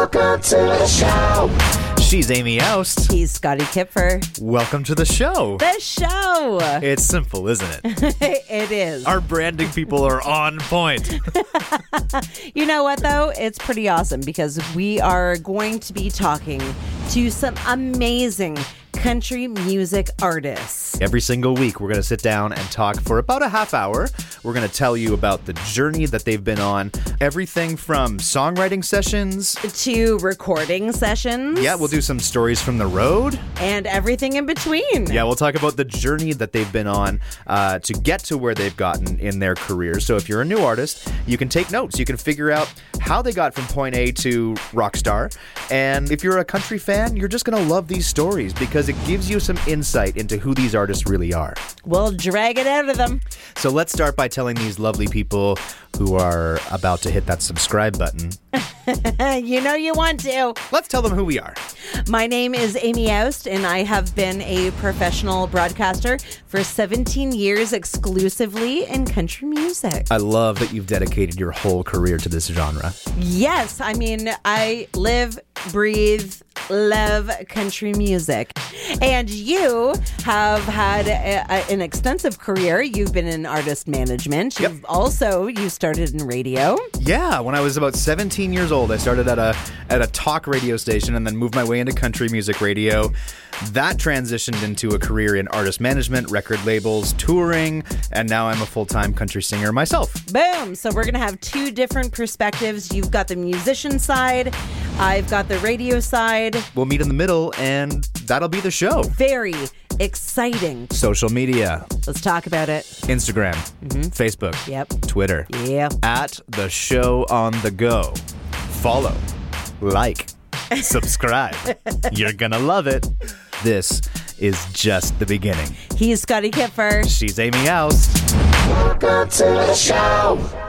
Welcome to the show. She's Amy Oust. He's Scotty Kipfer. Welcome to the show. The show. It's simple, isn't it? It is. Our branding people are on point. You know what, though? It's pretty awesome because we are going to be talking to some amazing country music artists. Every single week, we're going to sit down and talk for about a half hour. We're going to tell you about the journey that they've been on. Everything from songwriting sessions to recording sessions. Yeah, we'll do some stories from the road. And everything in between. Yeah, we'll talk about the journey that they've been on to get to where they've gotten in their career. So if you're a new artist, you can take notes. You can figure out how they got from point A to rock star. And if you're a country fan, you're just going to love these stories because it gives you some insight into who these artists really are. We'll drag it out of them. So let's start by telling these lovely people who are about to hit that subscribe button. You know you want to. Let's tell them who we are. My name is Amy Oust, and I have been a professional broadcaster for 17 years exclusively in country music. I love that you've dedicated your whole career to this genre. Yes, I mean, I live, breathe, love country music. And you have had an extensive career. You've been in artist management. Yep. You started in radio. Yeah, when I was about 17 years old, I started at a talk radio station and then moved my way into country music radio. That transitioned into a career in artist management, record labels, touring, and now I'm a full-time country singer myself. Boom! So we're going to have two different perspectives. You've got the musician side. I've got the radio side. We'll meet in the middle, and that'll be the show. Very exciting. Social media. Let's talk about it. Instagram, Facebook, Yep. Twitter. Yeah. At The Show on the Go. Follow, like, subscribe. You're gonna love it. This is just the beginning. He's Scotty Kipfer. She's Amy Oust. Welcome to the show.